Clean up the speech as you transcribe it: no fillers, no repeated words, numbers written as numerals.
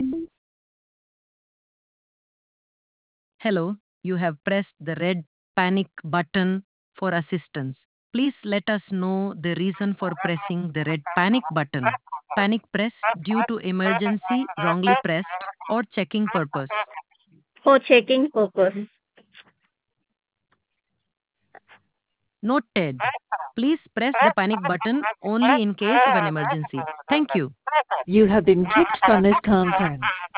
Hello, you have pressed the red panic button for assistance. Please let us know the reason for pressing the red panic button. Panic press due to emergency wrongly pressed or checking purpose. For checking purpose. Noted. Please press the panic button only in case of an emergency. Thank you. You have been kicked from this conference.